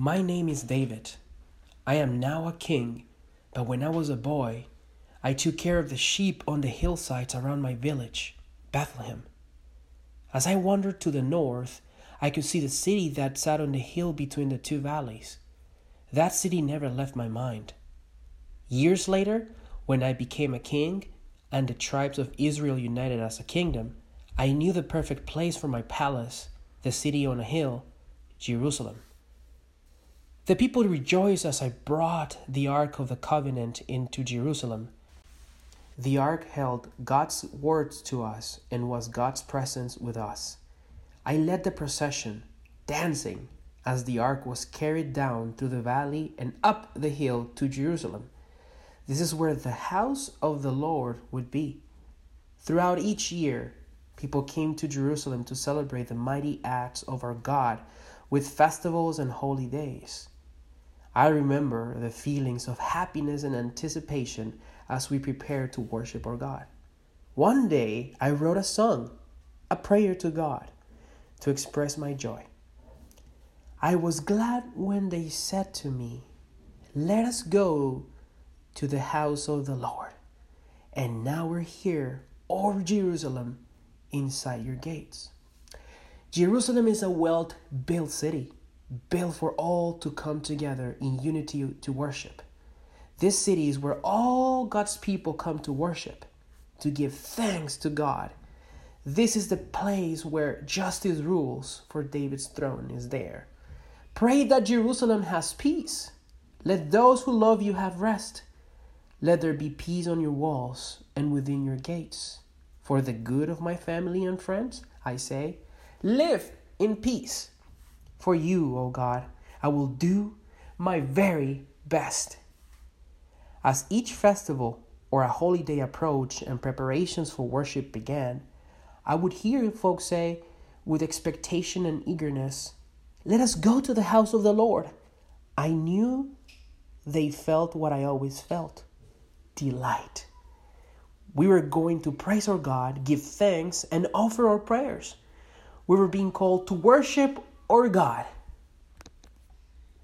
My name is David. I am now a king, but when I was a boy, I took care of the sheep on the hillsides around my village, Bethlehem. As I wandered to the north, I could see the city that sat on the hill between the two valleys. That city never left my mind. Years later, when I became a king and the tribes of Israel united as a kingdom, I knew the perfect place for my palace, the city on a hill, Jerusalem. The people rejoiced as I brought the Ark of the Covenant into Jerusalem. The Ark held God's words to us and was God's presence with us. I led the procession, dancing, as the Ark was carried down through the valley and up the hill to Jerusalem. This is where the house of the Lord would be. Throughout each year, people came to Jerusalem to celebrate the mighty acts of our God with festivals and holy days. I remember the feelings of happiness and anticipation as we prepared to worship our God. One day, I wrote a song, a prayer to God, to express my joy. I was glad when they said to me, "Let us go to the house of the Lord." And now we're here, O Jerusalem, inside your gates. Jerusalem is a well-built city, built for all to come together in unity to worship. This city is where all God's people come to worship, to give thanks to God. This is the place where justice rules, for David's throne is there. Pray that Jerusalem has peace. Let those who love you have rest. Let there be peace on your walls and within your gates. For the good of my family and friends, I say, live in peace. For you, O God, I will do my very best. As each festival or a holy day approached and preparations for worship began, I would hear folks say, with expectation and eagerness, "Let us go to the house of the Lord." I knew they felt what I always felt, delight. We were going to praise our God, give thanks, and offer our prayers. We were being called to worship our God.